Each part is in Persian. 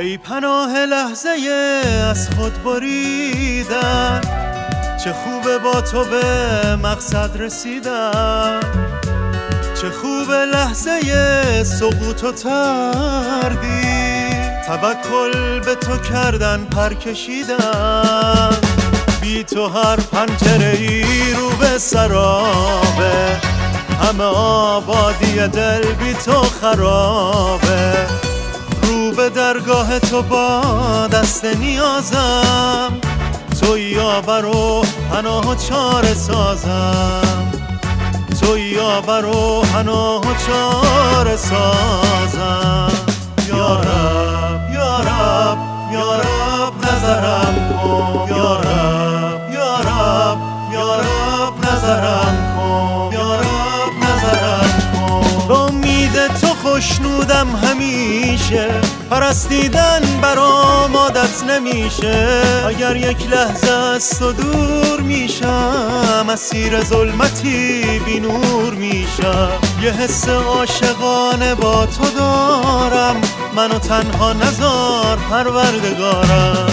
ای پناه لحظه از خود بریدن، چه خوبه با تو به مقصد رسیدن، چه خوبه لحظه سقوط و تردید، توکل به تو کردن پر کشیدن. بی تو هر پنجره ای رو به سرابه، همه آبادی دل بی تو خرابه. رو به درگاه تو با دست نیازم، تو یاور و پناه و چاره سازم، تو یاور و پناه و چاره سازم. یا رب یا رب یا رب نظرم کن، یا رب یا رب یا رب نظرم کن، یا رب نظرم کن. با امید تو خوشنودم همیشه، پرستیدن برام عادت نمیشه. اگر یک لحظه از تو دور میشم، اسیر ظلمتی بی نور میشم. یه حس عاشقانه با تو دارم، منو تنها نذار پروردگارم.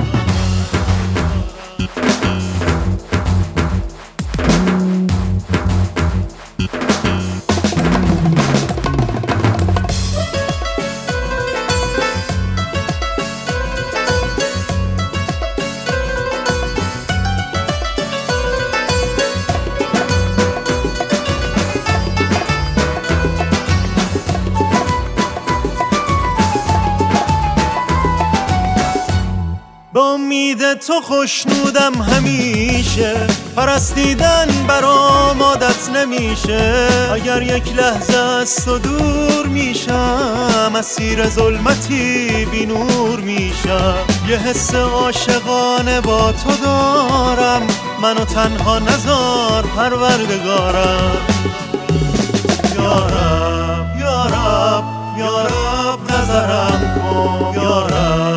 با امید تو خوشنودم همیشه، پرستیدن برام عادت نمیشه. اگر یک لحظه از تو دور میشم، اسیر ظلمتی بی نور میشم. یه حس عاشقانه با تو دارم، منو تنها نذار پروردگارم. یا رب یا رب یا رب نظرم کن، یا رب